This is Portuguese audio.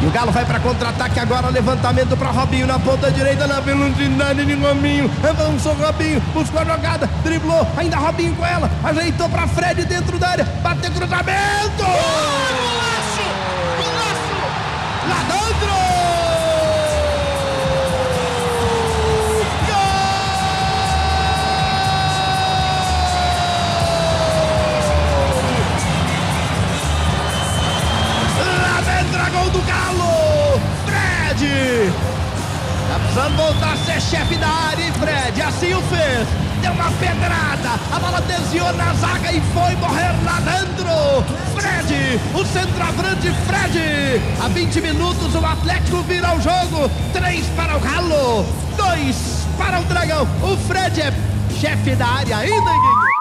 E o Galo vai para contra-ataque agora, levantamento para Robinho na ponta direita, na velocidade de Robinho. Avançou Robinho, buscou a jogada, driblou, ainda Robinho com ela, ajeitou para Fred dentro da área, bateu cruzamento! Golaço! Golaço! Lá dentro! Gol do Galo! Fred! Tá precisando voltar a ser chefe da área, hein, Fred? Assim o fez. Deu uma pedrada, a bola desviou na zaga e foi morrer lá dentro. Fred, o centroavante Fred. Há 20 minutos o Atlético vira o jogo. 3 para o Galo, 2 para o Dragão. O Fred é chefe da área ainda, Guinho.